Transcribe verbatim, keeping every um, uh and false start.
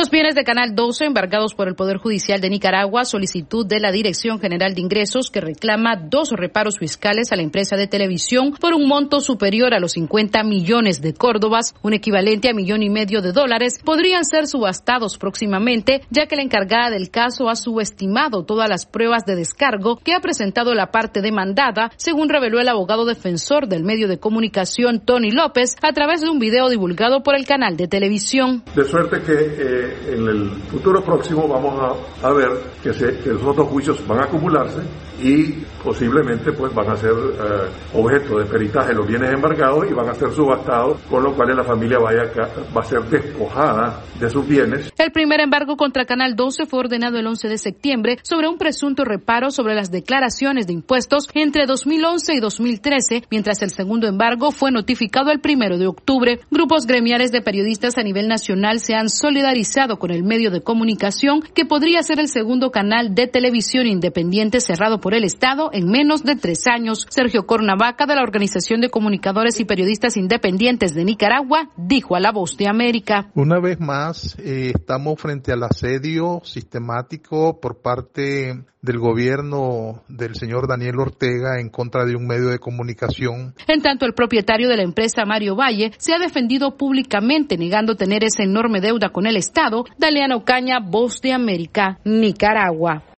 Los bienes de Canal doce embargados por el Poder Judicial de Nicaragua, solicitud de la Dirección General de Ingresos que reclama dos reparos fiscales a la empresa de televisión por un monto superior a los cincuenta millones de córdobas, un equivalente a millón y medio de dólares, podrían ser subastados próximamente, ya que la encargada del caso ha subestimado todas las pruebas de descargo que ha presentado la parte demandada, según reveló el abogado defensor del medio de comunicación Tony López a través de un video divulgado por el canal de televisión. De suerte que eh, en el futuro próximo vamos a, a ver que, se, que esos dos juicios van a acumularse y posiblemente pues van a ser eh, objeto de peritaje los bienes embargados y van a ser subastados, con lo cual la familia vaya a, va a ser despojada de sus bienes. El primer embargo contra Canal doce fue ordenado el once de septiembre sobre un presunto reparo sobre las declaraciones de impuestos entre dos mil once y dos mil trece, mientras el segundo embargo fue notificado el primero de octubre. Grupos gremiales de periodistas a nivel nacional se han solidarizado con el medio de comunicación, que podría ser el segundo canal de televisión independiente cerrado por el Estado en menos de tres años. Sergio Cornavaca, de la Organización de Comunicadores y Periodistas Independientes de Nicaragua, dijo a La Voz de América. Una vez más, eh, estamos frente al asedio sistemático por parte del gobierno del señor Daniel Ortega en contra de un medio de comunicación. En tanto, el propietario de la empresa, Mario Valle, se ha defendido públicamente negando tener esa enorme deuda con el Estado. Daliana Ocaña, Voz de América, Nicaragua.